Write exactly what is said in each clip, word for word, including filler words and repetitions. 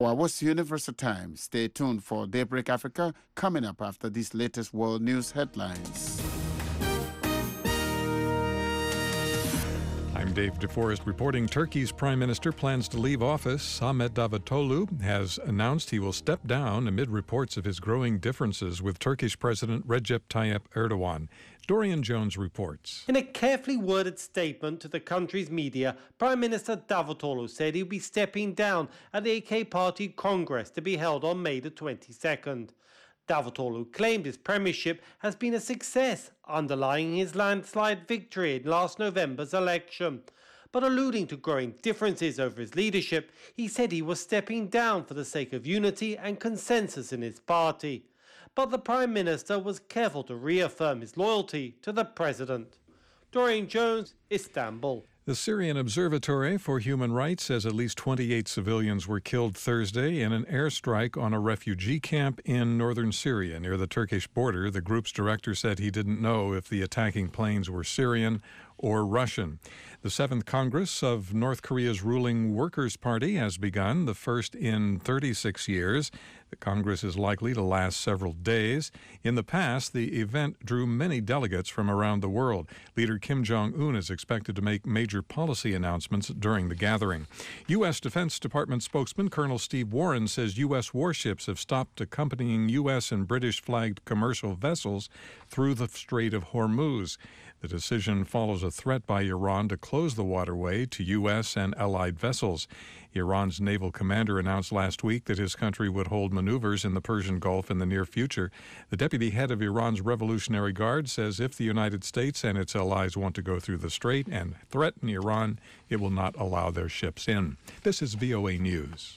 Well, what's Universal Time? Stay tuned for Daybreak Africa coming up after these latest world news headlines. I'm Dave DeForest reporting Turkey's prime minister plans to leave office. Ahmet Davutoglu has announced he will step down amid reports of his growing differences with Turkish President Recep Tayyip Erdogan. Dorian Jones reports. In a carefully worded statement to the country's media, Prime Minister Davutoglu said he'll be stepping down at the A K Party Congress to be held on May the twenty-second. Davutoglu claimed his premiership has been a success, underlying his landslide victory in last November's election. But alluding to growing differences over his leadership, he said he was stepping down for the sake of unity and consensus in his party. But the Prime Minister was careful to reaffirm his loyalty to the President. Dorian Jones, Istanbul. The Syrian Observatory for Human Rights says at least twenty-eight civilians were killed Thursday in an airstrike on a refugee camp in northern Syria near the Turkish border. The group's director said he didn't know if the attacking planes were Syrian or Russian. The seventh Congress of North Korea's ruling Workers' Party has begun, the first in thirty-six years. The Congress is likely to last several days. In the past, the event drew many delegates from around the world. Leader Kim Jong-un is expected to make major policy announcements during the gathering. U S. Defense Department spokesman Colonel Steve Warren says U S warships have stopped accompanying U S and British-flagged commercial vessels through the Strait of Hormuz. The decision follows a threat by Iran to close the waterway to U S and allied vessels. Iran's naval commander announced last week that his country would hold maneuvers in the Persian Gulf in the near future. The deputy head of Iran's Revolutionary Guard says if the United States and its allies want to go through the strait and threaten Iran, it will not allow their ships in. This is V O A News.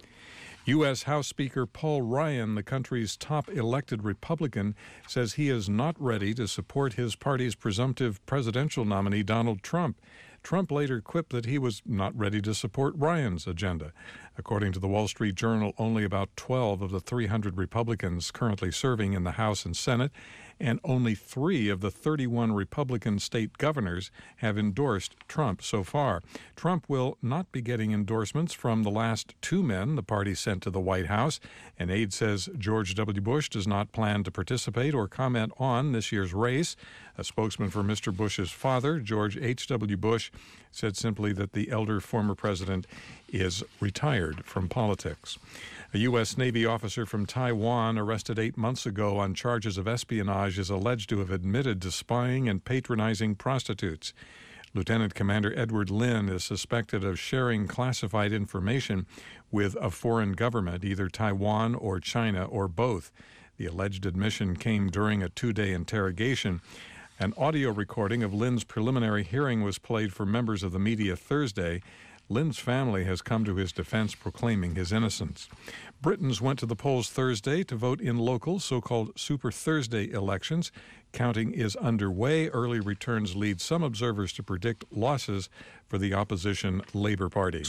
U S. House Speaker Paul Ryan, the country's top elected Republican, says he is not ready to support his party's presumptive presidential nominee, Donald Trump. Trump later quipped that he was not ready to support Ryan's agenda. According to the Wall Street Journal, only about twelve of the three hundred Republicans currently serving in the House and Senate, and only three of the thirty-one Republican state governors have endorsed Trump so far. Trump will not be getting endorsements from the last two men the party sent to the White House. An aide says George W. Bush does not plan to participate or comment on this year's race. A spokesman for Mister Bush's father, George H W. Bush, said simply that the elder former president is retired from politics. A U S. Navy officer from Taiwan arrested eight months ago on charges of espionage is alleged to have admitted to spying and patronizing prostitutes. Lieutenant Commander Edward Lin is suspected of sharing classified information with a foreign government, either Taiwan or China or both. The alleged admission came during a two-day interrogation. An audio recording of Lin's preliminary hearing was played for members of the media Thursday. Lin's family has come to his defense, proclaiming his innocence. Britons went to the polls Thursday to vote in local so-called Super Thursday elections. Counting is underway. Early returns lead some observers to predict losses for the opposition Labour Party.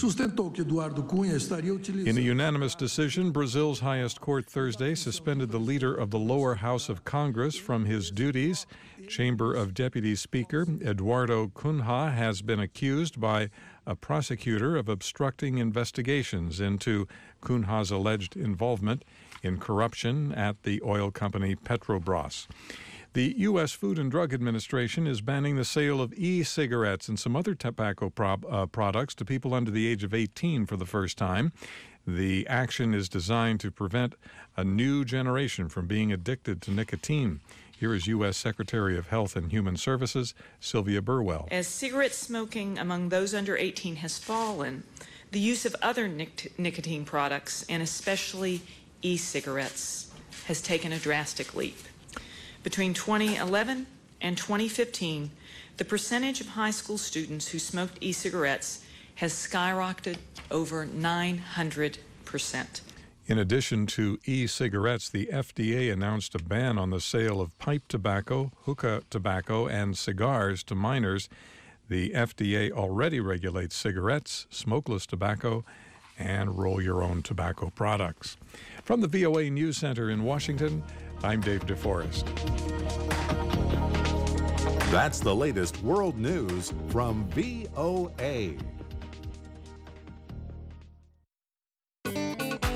In a unanimous decision, Brazil's highest court Thursday suspended the leader of the lower house of Congress from his duties. Chamber of Deputies Speaker Eduardo Cunha has been accused by a prosecutor of obstructing investigations into Cunha's alleged involvement in corruption at the oil company Petrobras. The U S. Food and Drug Administration is banning the sale of e-cigarettes and some other tobacco prob- uh, products to people under the age of eighteen for the first time. The action is designed to prevent a new generation from being addicted to nicotine. Here is U S. Secretary of Health and Human Services, Sylvia Burwell. As cigarette smoking among those under eighteen has fallen, the use of other nic- nicotine products, and especially e-cigarettes, has taken a drastic leap. Between twenty eleven and twenty fifteen, the percentage of high school students who smoked e-cigarettes has skyrocketed over nine hundred percent. In addition to e-cigarettes, the F D A announced a ban on the sale of pipe tobacco, hookah tobacco, and cigars to minors. The F D A already regulates cigarettes, smokeless tobacco, and roll-your-own tobacco products. From the V O A News Center in Washington, I'm Dave DeForest. That's the latest world news from V O A.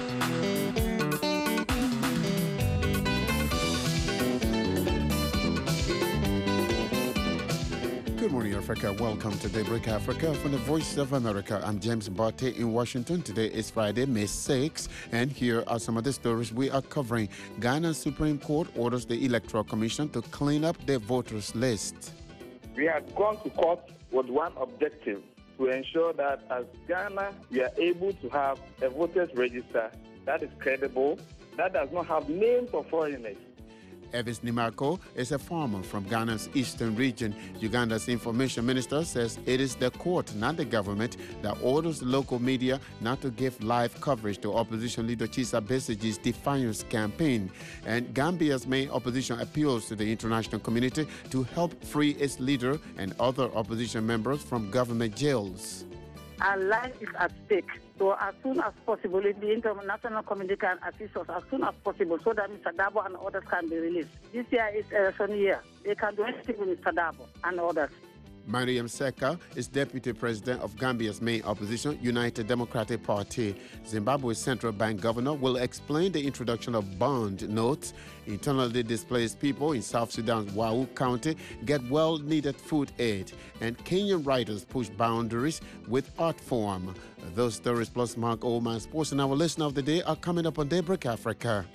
Africa. Welcome to Daybreak Africa from the Voice of America. I'm James Mbate in Washington. Today is Friday, May sixth, and here are some of the stories we are covering. Ghana's Supreme Court orders the Electoral Commission to clean up their voters list. We have gone to court with one objective, to ensure that as Ghana, we are able to have a voters register that is credible, that does not have names of foreigners. Evis Nimako is a farmer from Ghana's eastern region. Uganda's information minister says it is the court, not the government, that orders the local media not to give live coverage to opposition leader Chisa Besigye's defiance campaign. And Gambia's main opposition appeals to the international community to help free its leader and other opposition members from government jails. Our life is at stake. So as soon as possible, the international community can assist us as soon as possible so that Mister Dabo and others can be released. This year is election year. They can do anything with Mister Dabo and others. Mariam Seka is deputy president of Gambia's main opposition, United Democratic Party. Zimbabwe's central bank governor will explain the introduction of bond notes. Internally displaced people in South Sudan's Wau County get well-needed food aid. And Kenyan writers push boundaries with art form. Those stories plus Mark Oldman Sports and our listener of the day are coming up on Daybreak Africa.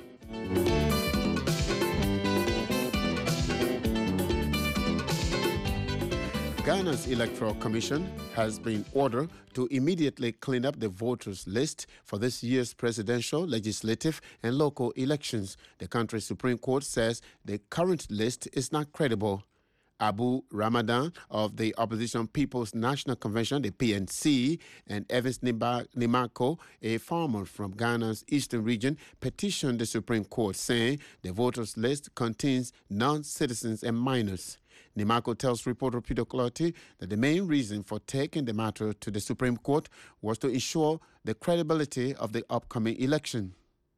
Ghana's Electoral Commission has been ordered to immediately clean up the voters' list for this year's presidential, legislative, and local elections. The country's Supreme Court says the current list is not credible. Abu Ramadan of the Opposition People's National Convention, the P N C, and Evis Nimako, a farmer from Ghana's eastern region, petitioned the Supreme Court, saying the voters' list contains non-citizens and minors. Nimako tells reporter Peter Clotty that the main reason for taking the matter to the Supreme Court was to ensure the credibility of the upcoming election.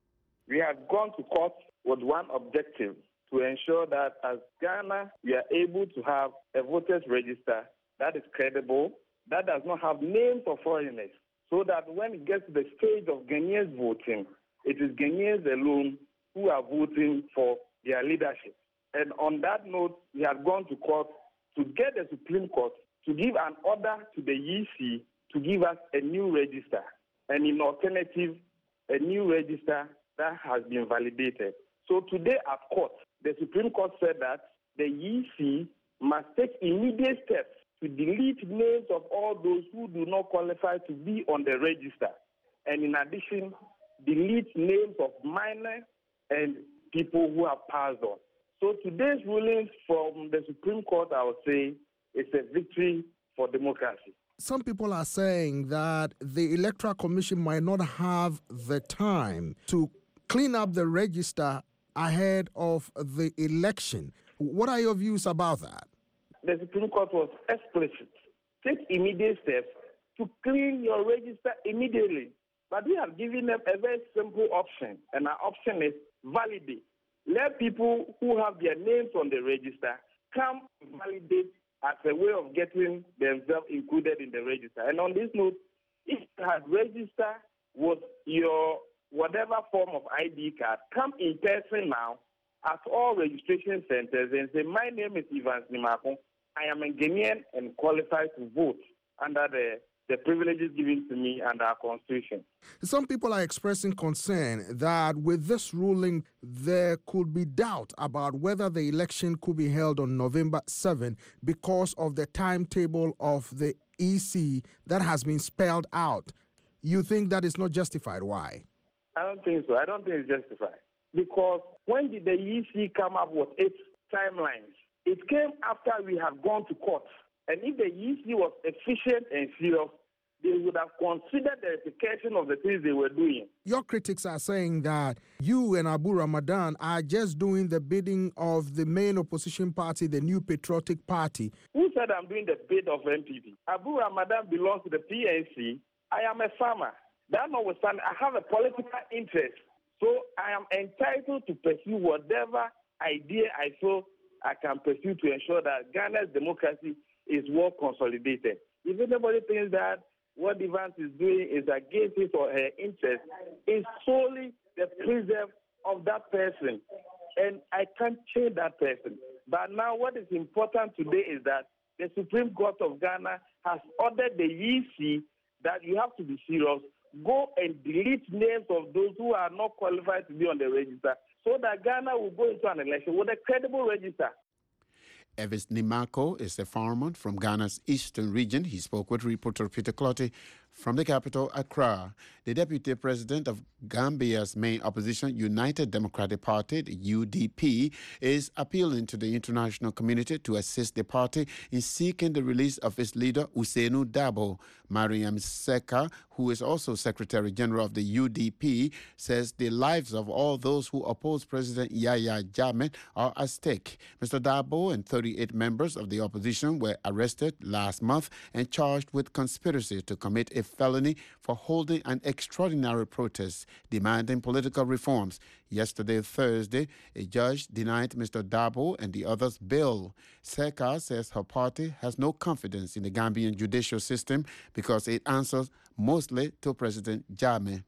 We have gone to court with one objective, to ensure that as Ghana, we are able to have a voters register that is credible, that does not have names of foreigners, so that when it gets to the stage of Ghanaians voting, it is Ghanaians alone who are voting for their leadership. And on that note, we have gone to court to get the Supreme Court to give an order to the E C to give us a new register, and in alternative, a new register that has been validated. So today at court, the Supreme Court said that the E C must take immediate steps to delete names of all those who do not qualify to be on the register, and in addition, delete names of minors and people who have passed on. So today's ruling from the Supreme Court, I would say, is a victory for democracy. Some people are saying that the Electoral Commission might not have the time to clean up the register ahead of the election. What are your views about that? The Supreme Court was explicit. Take immediate steps to clean your register immediately. But we have given them a very simple option, and our option is validate. Let people who have their names on the register come validate as a way of getting themselves included in the register. And on this note, if you have registered with your whatever form of I D card, come in person now at all registration centers and say, my name is Evans Nimako. I am a Ghanaian and qualified to vote under the the privileges given to me under our Constitution. Some people are expressing concern that with this ruling, there could be doubt about whether the election could be held on November seventh because of the timetable of the E C that has been spelled out. You think that is not justified? Why? I don't think so. I don't think it's justified. Because when did the E C come up with its timelines? It came after we had gone to court. And if the E C was efficient and serious, they would have considered the application of the things they were doing. Your critics are saying that you and Abu Ramadan are just doing the bidding of the main opposition party, the New Patriotic Party. Who said I'm doing the bid of M P P? Abu Ramadan belongs to the P N C. I am a farmer. That notwithstanding, I have a political interest. So I am entitled to pursue whatever idea I feel I can pursue to ensure that Ghana's democracy is well consolidated. If anybody thinks that what Evans is doing is against his or her interest, is solely the preserve of that person. And I can't change that person. But now what is important today is that the Supreme Court of Ghana has ordered the E C that you have to be serious. Go and delete names of those who are not qualified to be on the register so that Ghana will go into an election with a credible register. Evis Nimako is a farmer from Ghana's eastern region. He spoke with reporter Peter Clotty from the capital, Accra. The deputy president of Gambia's main opposition, United Democratic Party, the U D P, is appealing to the international community to assist the party in seeking the release of its leader, Ousainou Darboe. Mariam Seka, who is also Secretary General of the U D P, says the lives of all those who oppose President Yahya Jammeh are at stake. Mister Darboe and thirty-eight members of the opposition were arrested last month and charged with conspiracy to commit a felony for holding an extraordinary protest demanding political reforms. Yesterday, Thursday, a judge denied Mister Darboe and the others bail. Seka says her party has no confidence in the Gambian judicial system because it answers mostly to President Jammeh.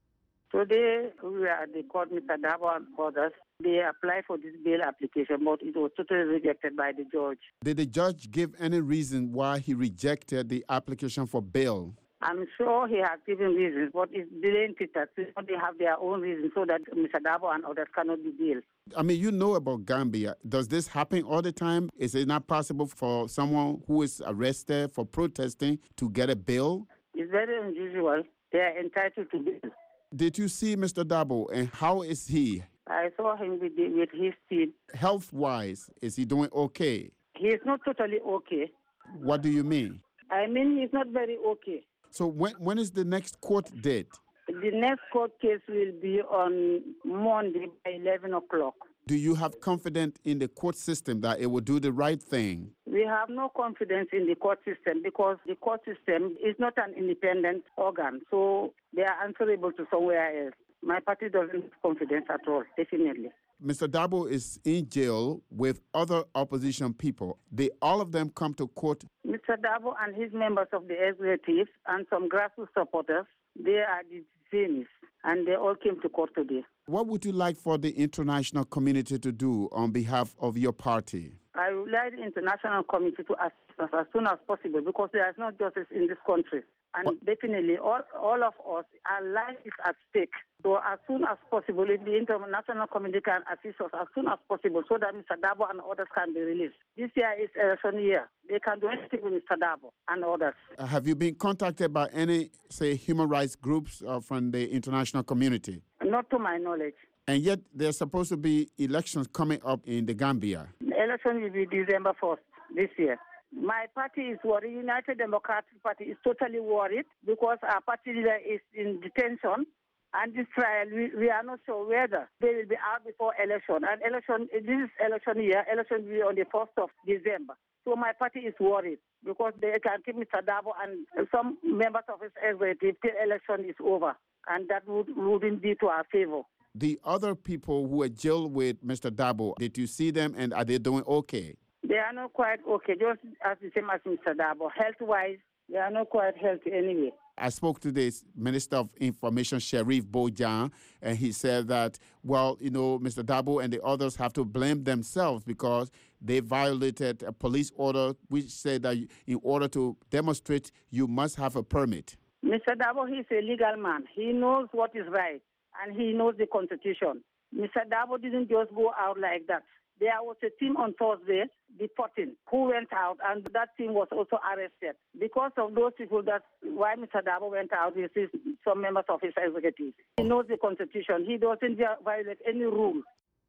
Today, we are at the court, Mister Darboe and others. They applied for this bail application, but it was totally rejected by the judge. Did the judge give any reason why he rejected the application for bail? I'm sure he has given reasons, but it's delaying it. They have their own reasons so that Mister Darboe and others cannot be bailed. I mean, you know about Gambia. Does this happen all the time? Is it not possible for someone who is arrested for protesting to get a bail? It's very unusual. They are entitled to bail. Did you see Mister Darboe, and how is he? I saw him with, the, with his team. Health-wise, is he doing okay? He is not totally okay. What do you mean? I mean, he's not very okay. So when when is the next court date? The next court case will be on Monday by eleven o'clock. Do you have confidence in the court system that it will do the right thing? We have no confidence in the court system because the court system is not an independent organ, so they are answerable to somewhere else. My party doesn't have confidence at all, definitely. Mister Darboe is in jail with other opposition people. They all of them come to court. Mister Darboe and his members of the executive and some grassroots supporters, they are the same, and they all came to court today. What would you like for the international community to do on behalf of your party? I would like the international community to assist us as soon as possible because there is no justice in this country. And what? Definitely, all, all of us, our life is at stake. So as soon as possible, if the international community can assist us as soon as possible so that Mister Darboe and others can be released. This year is election year. They can do anything with Mister Darboe and others. Uh, have you been contacted by any, say, human rights groups uh, from the international community? Not to my knowledge. And yet there's supposed to be elections coming up in the Gambia. The election will be December first this year. My party is worried. United Democratic Party is totally worried because our party leader is in detention. And this trial, we, we are not sure whether they will be out before election. And election, this is election year. Election will be on the first of December. So my party is worried because they can keep Mister Darboe and some members of his executive till election is over. And that would, wouldn't be to our favor. The other people who were jailed with Mister Darboe, did you see them and are they doing okay? They are not quite okay, just as the same as Mister Darboe. Health-wise, they are not quite healthy anyway. I spoke to the Minister of Information, Sharif Bojang, and he said that, well, you know, Mister Darboe and the others have to blame themselves because they violated a police order which said that in order to demonstrate, you must have a permit. Mister Darboe, he's a legal man. He knows what is right, and he knows the Constitution. Mister Darboe didn't just go out like that. There was a team on Thursday, deporting, who went out, and that team was also arrested. Because of those people, that's why Mister Darboe went out. He sees some members of his executive. He knows the Constitution. He doesn't violate any rule.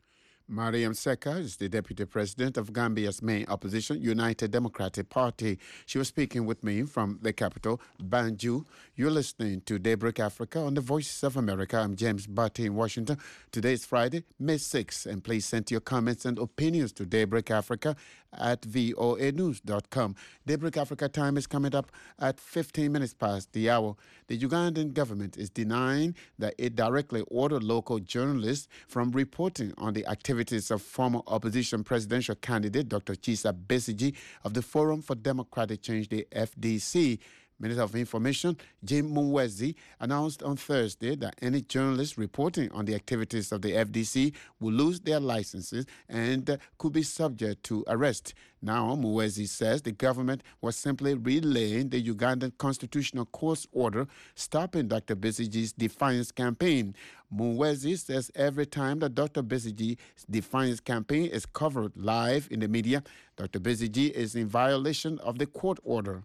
Mariam Seka is the deputy president of Gambia's main opposition, United Democratic Party. She was speaking with me from the capital, Banjul. You're listening to Daybreak Africa on the Voices of America. I'm James Barty in Washington. Today is Friday, May sixth, and please send your comments and opinions to Daybreak Africa at voa news dot com. Daybreak Africa time is coming up at fifteen minutes past the hour. The Ugandan government is denying that it directly ordered local journalists from reporting on the activities of former opposition presidential candidate Doctor Kizza Besigye of the Forum for Democratic Change, the F D C. Minister of Information Jim Muhwezi announced on Thursday that any journalist reporting on the activities of the F D C will lose their licenses and uh, could be subject to arrest. Now, Muhwezi says the government was simply relaying the Ugandan Constitutional Court's order stopping Doctor Besigye's defiance campaign. Muhwezi says every time that Doctor Besigye's defiance campaign is covered live in the media, Doctor Besigye is in violation of the court order.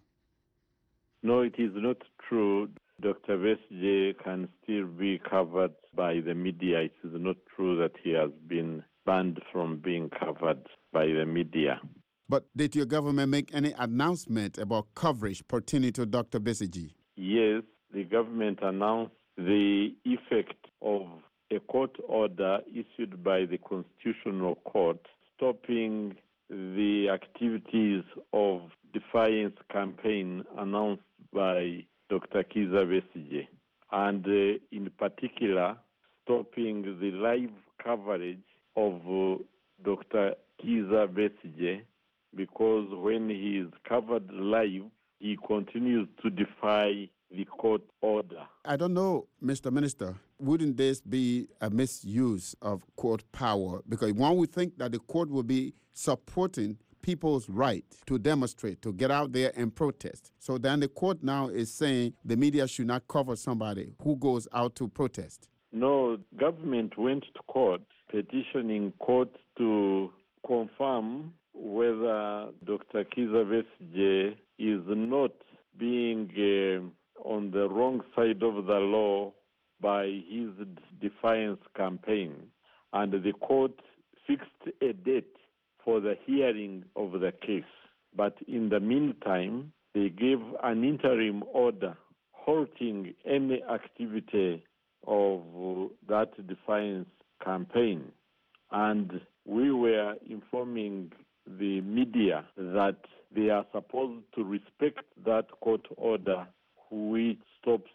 No, it is not true. Doctor Besigye can still be covered by the media. It is not true that he has been banned from being covered by the media. But did your government make any announcement about coverage pertaining to Doctor Besigye? Yes, the government announced the effect of a court order issued by the Constitutional Court stopping the activities of defiance campaign announced by Doctor Kizza Besigye, and uh, in particular stopping the live coverage of uh, Doctor Kizza Besigye, because when he is covered live, he continues to defy the court order. I don't know, Mister Minister, wouldn't this be a misuse of court power? Because one would think that the court will be supporting people's right to demonstrate, to get out there and protest. So then the court now is saying the media should not cover somebody who goes out to protest. No, government went to court petitioning court to confirm whether Doctor Kizza Besigye is not being uh, on the wrong side of the law by his defiance campaign. And the court fixed a date for the hearing of the case. But in the meantime, they gave an interim order halting any activity of that defiance campaign. And we were informing the media that they are supposed to respect that court order which stops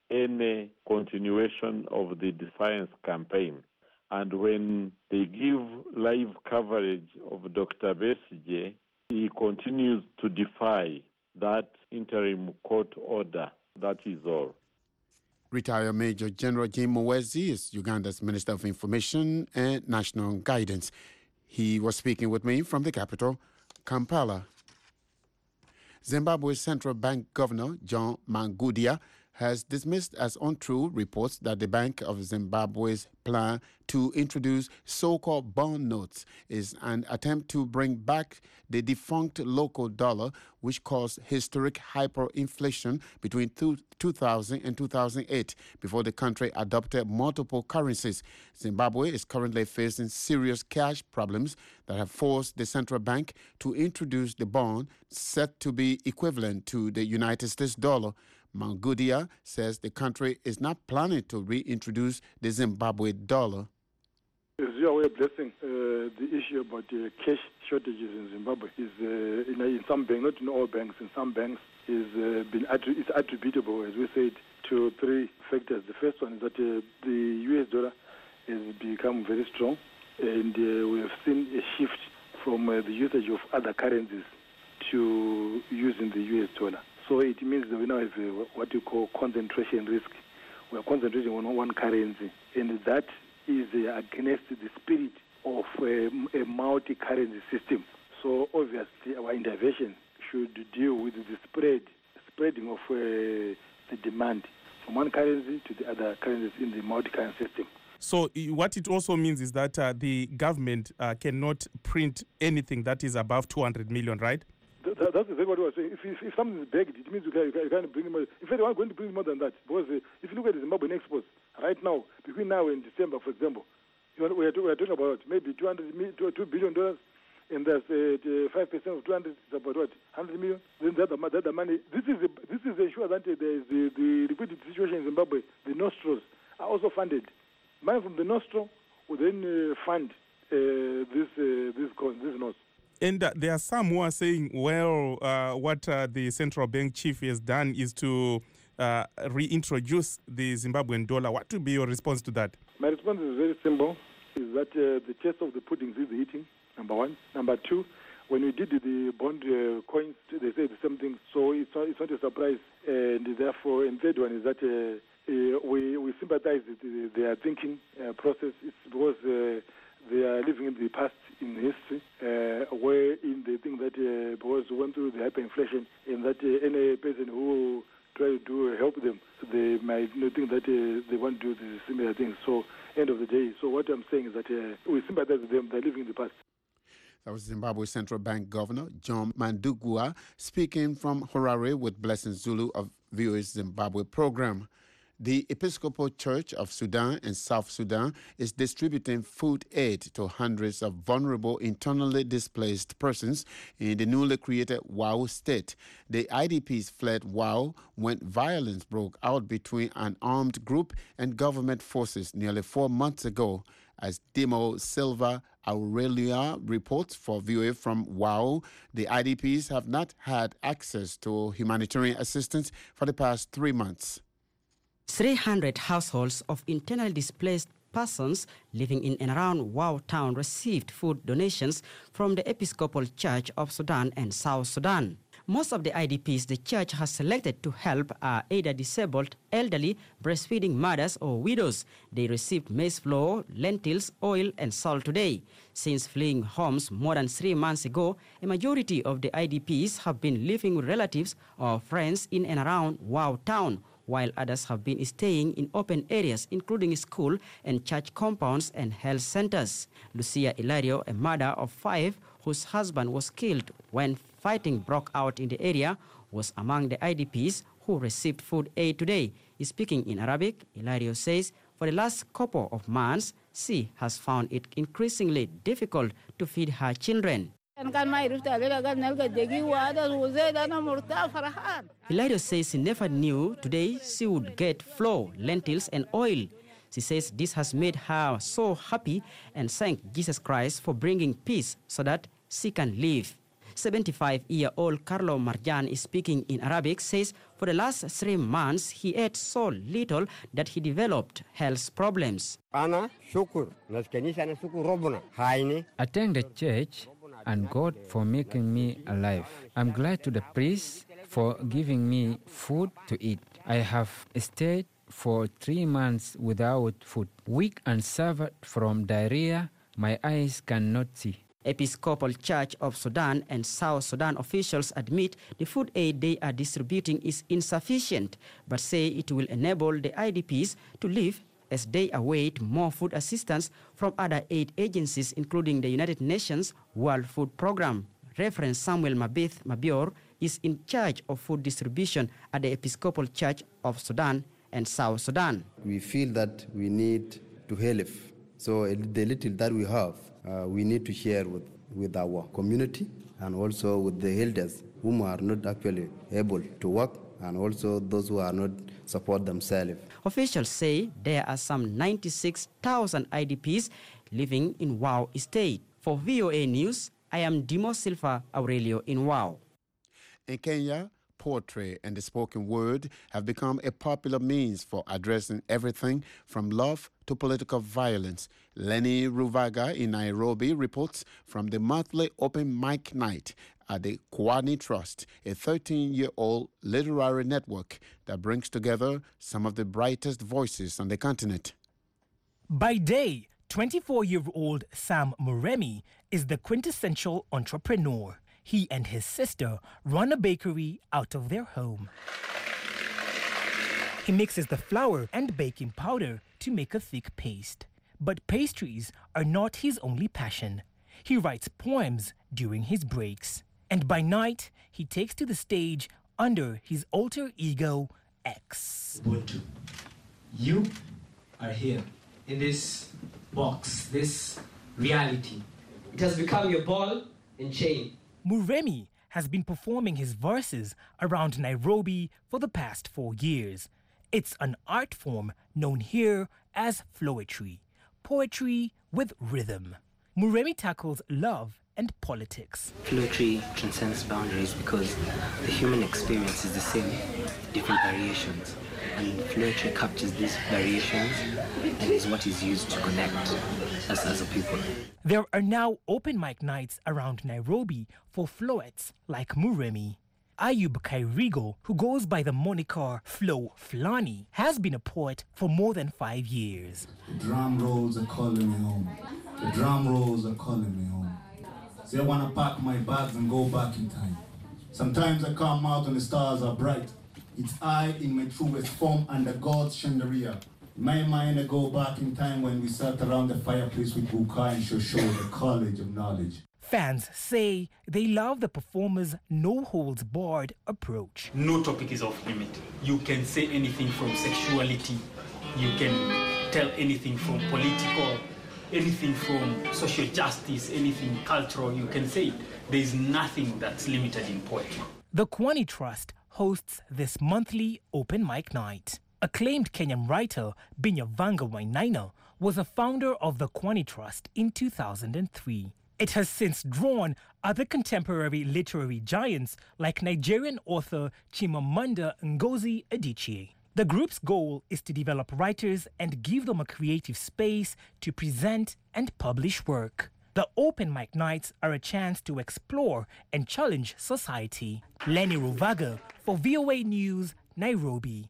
any continuation of the defiance campaign. And when they give live coverage of Doctor Besigye, he continues to defy that interim court order. That is all. Retired Major General Jim Muhwezi is Uganda's Minister of Information and National Guidance. He was speaking with me from the capital, Kampala. Zimbabwe's central bank governor, John Mangudia, has dismissed as untrue reports that the Bank of Zimbabwe's plan to introduce so-called bond notes is an attempt to bring back the defunct local dollar, which caused historic hyperinflation between two thousand and two thousand eight, before the country adopted multiple currencies. Zimbabwe is currently facing serious cash problems that have forced the central bank to introduce the bond set to be equivalent to the United States dollar. Mangudia says the country is not planning to reintroduce the Zimbabwe dollar. As you are aware, Blessing, uh, the issue about uh, cash shortages in Zimbabwe is uh, in, in some banks, not in all banks, in some banks, is uh, been attri- is attributable, as we said, to three factors. The first one is that uh, the U S dollar has become very strong, and uh, we have seen a shift from uh, the usage of other currencies to using the U S dollar. So it means that we now have uh, what you call concentration risk. We are concentrating on one currency, and that is uh, against the spirit of uh, a multi-currency system. So obviously our intervention should deal with the spread, spreading of uh, the demand from one currency to the other currencies in the multi-currency system. So what it also means is that uh, the government uh, cannot print anything that is above two hundred million, right? That, that's exactly what I was saying. If, if, if something is begged, it means you can't, you can't bring more. In fact, they are going to bring more than that. Because uh, if you look at the Zimbabwean exports, right now, between now and December, for example, you know, we, are, we are talking about maybe two hundred two billion dollars, and that's uh, five percent of two hundred is about what, one hundred million? Then the other, the other money. This is a, this is ensure that there is the, the liquidity situation in Zimbabwe. The nostrils are also funded. Money from the nostro will then uh, fund uh, this uh, this this notes. And uh, there are some who are saying, well, uh, what uh, the central bank chief has done is to uh, reintroduce the Zimbabwean dollar. What would be your response to that? My response is very simple, is that uh, the taste of the pudding is the eating, number one. Number two, when we did the bond uh, coins, they said the same thing. So it's not, it's not a surprise. And therefore, and third one is that uh, uh, we, we sympathize with their thinking uh, process. It's because uh, they are living in the past in history, uh, wherein they think that uh, because we went through the hyperinflation, and that uh, any person who try to do help them, they might not think that uh, they want to do the similar things. So, end of the day, so what I'm saying is that uh, we sympathize with them. They're living in the past. That was Zimbabwe Central Bank Governor John Mandugwa speaking from Harare with Blessing Zulu of V O A's Zimbabwe program. The Episcopal Church of Sudan and South Sudan is distributing food aid to hundreds of vulnerable internally displaced persons in the newly created Wau state. The I D Ps fled Wau when violence broke out between an armed group and government forces nearly four months ago. As Dimo Silva Aurelia reports for V O A from Wau, the I D Ps have not had access to humanitarian assistance for the past three months. three hundred households of internally displaced persons living in and around Wau town received food donations from the Episcopal Church of Sudan and South Sudan. Most of the I D Ps the church has selected to help are either disabled, elderly, breastfeeding mothers, or widows. They received maize flour, lentils, oil, and salt today. Since fleeing homes more than three months ago, a majority of the I D Ps have been living with relatives or friends in and around Wau town, while others have been staying in open areas, including school and church compounds and health centers. Lucia Ilario, a mother of five whose husband was killed when fighting broke out in the area, was among the I D Ps who received food aid today. Speaking in Arabic, Ilario says for the last couple of months, she has found it increasingly difficult to feed her children. Hilario says she never knew today she would get flour, lentils, and oil. She says this has made her so happy and thank Jesus Christ for bringing peace so that she can live. seventy-five-year-old Carlo Marjan is speaking in Arabic, says for the last three months he ate so little that he developed health problems. I thank the church and God for making me alive. I'm glad to the priest for giving me food to eat. I have stayed for three months without food, weak and suffered from diarrhea. My eyes cannot see. Episcopal Church of Sudan and South Sudan officials admit the food aid they are distributing is insufficient, but say it will enable the I D Ps to live as they await more food assistance from other aid agencies, including the United Nations World Food Programme. Reverend Samuel Mabith Mabior is in charge of food distribution at the Episcopal Church of Sudan and South Sudan. We feel that we need to help. So the little that we have, uh, we need to share with, with our community and also with the elders whom are not actually able to work, and also those who are not support themselves. Officials say there are some ninety-six thousand I D Ps living in Wau State. For V O A News, I am Dimo Silva Aurelio in Wau. In Kenya, poetry and the spoken word have become a popular means for addressing everything from love to political violence. Lenny Ruvaga in Nairobi reports from the monthly open mic night at the Kwani Trust, a thirteen-year-old literary network that brings together some of the brightest voices on the continent. By day, twenty-four-year-old Sam Muremi is the quintessential entrepreneur. He and his sister run a bakery out of their home. He mixes the flour and baking powder to make a thick paste. But pastries are not his only passion. He writes poems during his breaks. And by night, he takes to the stage under his alter ego, X. Ubuntu. You are here in this box, this reality. It has become your ball and chain. Muremi has been performing his verses around Nairobi for the past four years. It's an art form known here as flowetry, poetry with rhythm. Muremi tackles love and politics. Flowetry transcends boundaries because the human experience is the same, different variations. And flowetry captures these variations and is what is used to connect us as a people. There are now open mic nights around Nairobi for flowets like Muremi. Ayub Kairigo, who goes by the moniker Flo Flani, has been a poet for more than five years. The drum rolls are calling me home. The drum rolls are calling me home. So I want to pack my bags and go back in time. Sometimes I come out and the stars are bright. It's I in my truest form under God's chandelier. In my mind I go back in time when we sat around the fireplace with Bukai and Shosho, the College of Knowledge. Fans say they love the performer's no-holds-barred approach. No topic is off limit. You can say anything from sexuality, you can tell anything from political, anything from social justice, anything cultural, you can say it. There is nothing that's limited in poetry. The Kwani Trust hosts this monthly open mic night. Acclaimed Kenyan writer Binyavanga Wainaina was a founder of the Kwani Trust in two thousand three. It has since drawn other contemporary literary giants like Nigerian author Chimamanda Ngozi Adichie. The group's goal is to develop writers and give them a creative space to present and publish work. The open mic nights are a chance to explore and challenge society. Lenny Ruvaga for V O A News, Nairobi.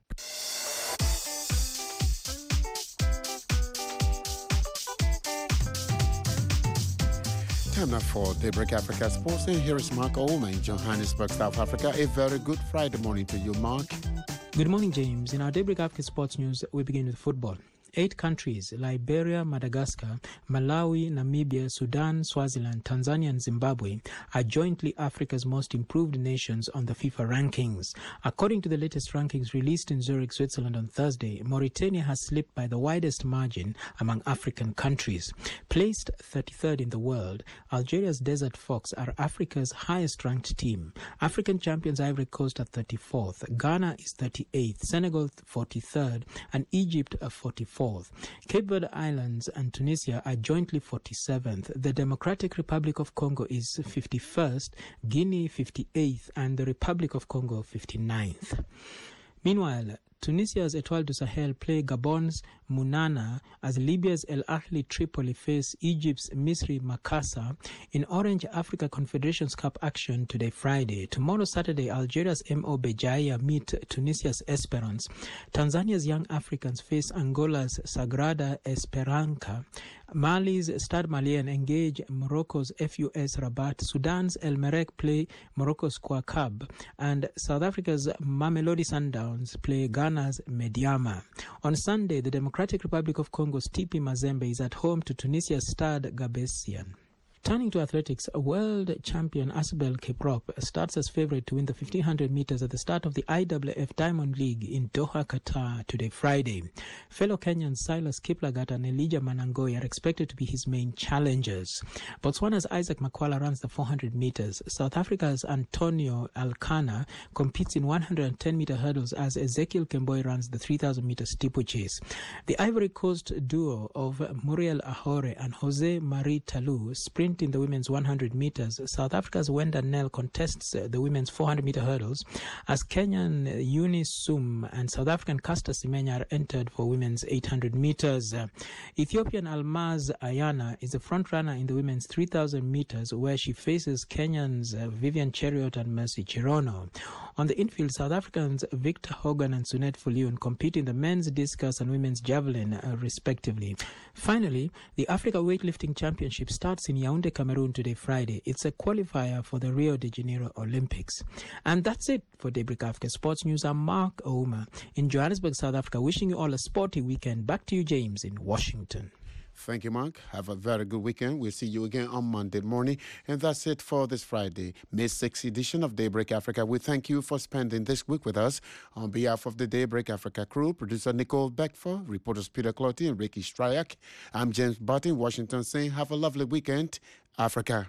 Time now for Daybreak Africa Sports, and here is Mark Ouma in Johannesburg, South Africa. A very good Friday morning to you, Mark. Good morning, James. In our Daybreak Africa Sports news, we begin with football. Eight countries, Liberia, Madagascar, Malawi, Namibia, Sudan, Swaziland, Tanzania and Zimbabwe, are jointly Africa's most improved nations on the FIFA rankings. According to the latest rankings released in Zurich, Switzerland on Thursday, Mauritania has slipped by the widest margin among African countries. Placed thirty-third in the world, Algeria's Desert Fox are Africa's highest-ranked team. African champions Ivory Coast are thirty-fourth, Ghana is thirty-eighth, Senegal forty-third, and Egypt are forty-fourth. Cape Verde Islands and Tunisia are jointly forty-seventh. The Democratic Republic of Congo is fifty-first, Guinea fifty-eighth, and the Republic of Congo fifty-ninth. Meanwhile, Tunisia's Etoile du Sahel play Gabon's Munana as Libya's El Ahly Tripoli face Egypt's Misri Makassa in Orange Africa Confederations Cup action today Friday. Tomorrow Saturday, Algeria's M O Bejaia meet Tunisia's Esperance. Tanzania's Young Africans face Angola's Sagrada Esperança. Mali's Stade Malien engage Morocco's F U S Rabat. Sudan's El Merreikh play Morocco's Kouakab. And South Africa's Mamelodi Sundowns play Ghana's Mediama. On Sunday, the Democratic Republic of Congo's T P Mazembe is at home to Tunisia's Stade Gabessian. Turning to athletics, a world champion Asbel Kiprop starts as favorite to win the fifteen hundred meters at the start of the I W F Diamond League in Doha, Qatar today Friday. Fellow Kenyans Silas Kiplagat and Elijah Manangoi are expected to be his main challengers. Botswana's Isaac Makwala runs the four hundred meters. South Africa's Antonio Alcana competes in one hundred ten meter hurdles as Ezekiel Kemboi runs the three thousand meter steeplechase. The Ivory Coast duo of Muriel Ahore and Jose Marie Talou sprint in the women's one hundred meters. South Africa's Wenda Nel contests the women's four hundred meter hurdles as Kenyan Eunice Sum and South African Caster Semenya are entered for women's eight hundred meters. Uh, Ethiopian Almaz Ayana is the front runner in the women's three thousand meters where she faces Kenyans uh, Vivian Cheriot and Mercy Chirono. On the infield, South Africans Victor Hogan and Sunet Fuliun compete in the men's discus and women's javelin uh, respectively. Finally, the Africa Weightlifting Championship starts in Yaoundé, Cameroon today Friday. It's a qualifier for the Rio de Janeiro Olympics. And that's it for Daybreak Africa Sports News. I'm Mark Ouma in Johannesburg, South Africa, wishing you all a sporty weekend. Back to you, James, in Washington. Thank you, Mark. Have a very good weekend. We'll see you again on Monday morning. And that's it for this Friday, May sixth edition of Daybreak Africa. We thank you for spending this week with us. On behalf of the Daybreak Africa crew, producer Nicole Beckford, reporters Peter Clotty and Ricky Stryak, I'm James Barton, Washington, saying have a lovely weekend, Africa.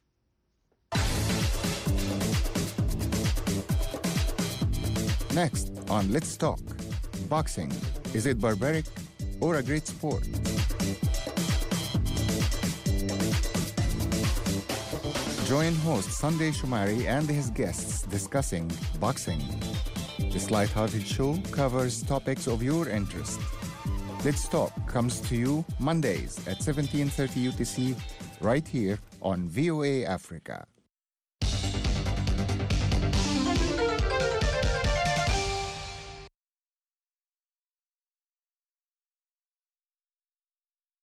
Next on Let's Talk, boxing. Is it barbaric or a great sport? Join host Sunday Shumari and his guests discussing boxing. This light-hearted show covers topics of your interest. Let's Talk comes to you Mondays at seventeen thirty U T C right here on V O A Africa.